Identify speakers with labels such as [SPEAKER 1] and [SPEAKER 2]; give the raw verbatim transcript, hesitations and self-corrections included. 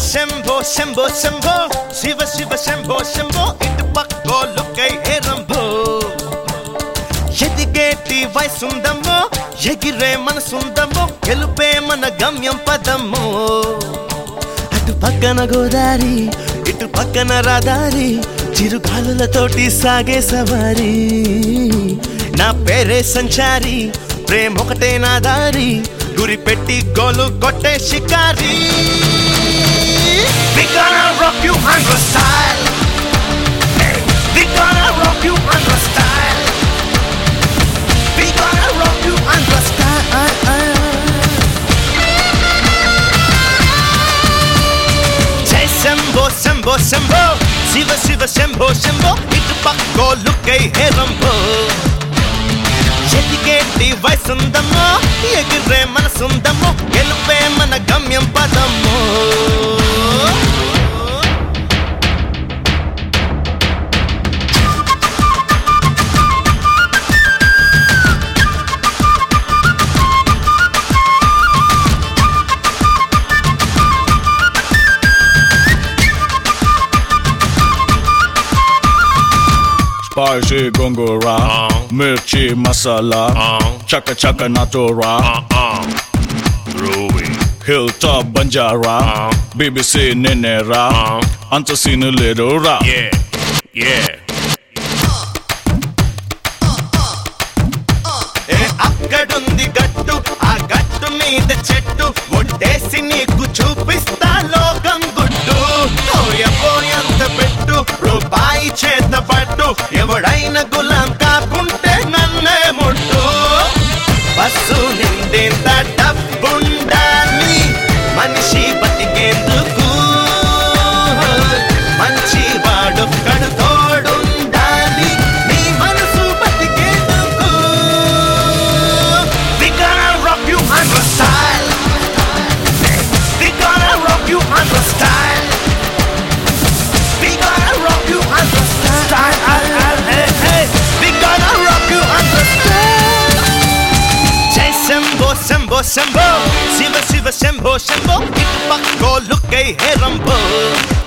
[SPEAKER 1] శంభో శంభో శంభో శివ శివ శంభో శంభో ఇటు పక్కో లుక్కై హే రంభో ఎదిగేటి వయసుందమ్మో ఎగిరే మనసుందమ్మో గెలుపే మన గమ్యం పదమ్మో అటు పక్కన గోదారి ఇటు పక్కన రాదారి చిరుగాలులతోటి సాగే సవారి నా పేరే సంచారి ప్రేమొకటే నా దారి గురి పెట్టి గోలు కొట్టే shikari We gonna rock you under style We gonna rock you under style We gonna rock you under style Jai Shambho Shambho Shambho Shiva Shiva Shambho Shambho Itu pakko lukkai he Rambho ఎదిగేటి వయసుందమ్మో ఎగిరే మనసుందమ్మో గెలుపే మన గమ్యం పదమ్మో
[SPEAKER 2] Spicy gongora, uh, mirchi masala, uh, chaka chaka natura, uh, uh, Ruby, Hilltop Banjara, uh, B B C Ninera, uh, Antasina Lidora, yeah, yeah.
[SPEAKER 1] అక్కడుంది గట్టు ఆ గట్టు మీద చెట్టు ఒట్టేసి నీకు చూపిస్తా లోకం గుట్టు పోయంత పెట్టు రూపాయి చేత పట్టు ఎవడైనా గులాం కాకుంటే నన్నే ముట్టు బస్సు నిండేంత డబ్బుండాలి మనిషి బతికేందుకు మంచి వాడు కడుతోడుండాలి నీ మనసు బతికేందుకు We gonna rock you under style We gonna rock you under style We gonna rock you under style We gonna rock you under style Jai Shambho Shambho Shambho Shiva Shiva Shambho Shambho Itu pakko lukkai he Rambho